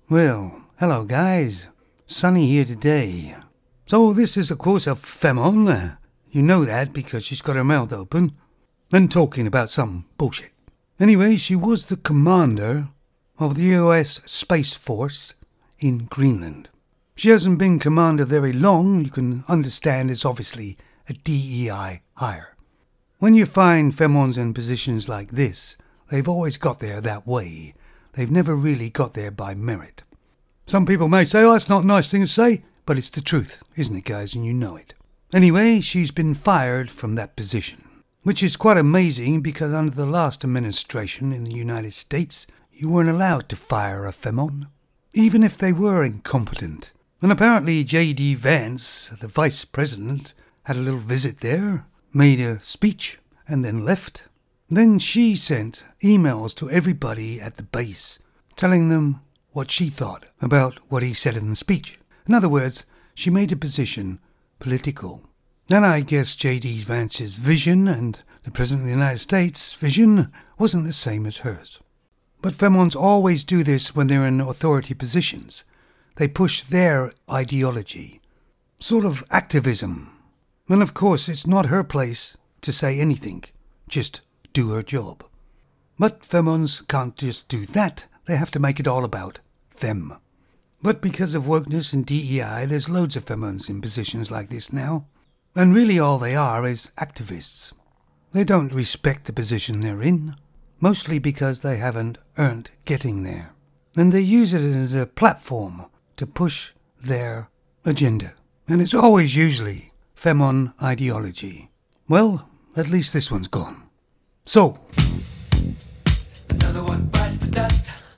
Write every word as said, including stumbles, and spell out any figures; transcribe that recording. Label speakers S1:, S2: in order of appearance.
S1: Well, hello guys. Sunny here today. So this is of course a Femon. You know that because she's got her mouth open and talking about some bullshit. Anyway, she was the commander of the U S Space Force in Greenland. She hasn't been commander very long. You can understand it's obviously a D E I hire. When you find Femons in positions like this, they've always got there that way. They've never really got there by merit. Some people may say, oh, that's not a nice thing to say, but it's the truth, isn't it, guys? And you know it. Anyway, she's been fired from that position, which is quite amazing because under the last administration in the United States, you weren't allowed to fire a Femon, even if they were incompetent. And apparently J D Vance, the vice president, had a little visit there, made a speech, and then left. Then she sent emails to everybody at the base, telling them what she thought about what he said in the speech. In other words, she made a position political. And I guess J D Vance's vision and the President of the United States' vision wasn't the same as hers. But Femons always do this when they're in authority positions. They push their ideology, sort of activism. And of course, it's not her place to say anything, just do her job. But Femons can't just do that. They have to make it all about them. But because of wokeness and D E I, there's loads of Femons in positions like this now. And really all they are is activists. They don't respect the position they're in, mostly because they haven't earned getting there. And they use it as a platform to push their agenda. And it's always usually Femon ideology. Well, at least this one's gone. So,
S2: another one bites the dust.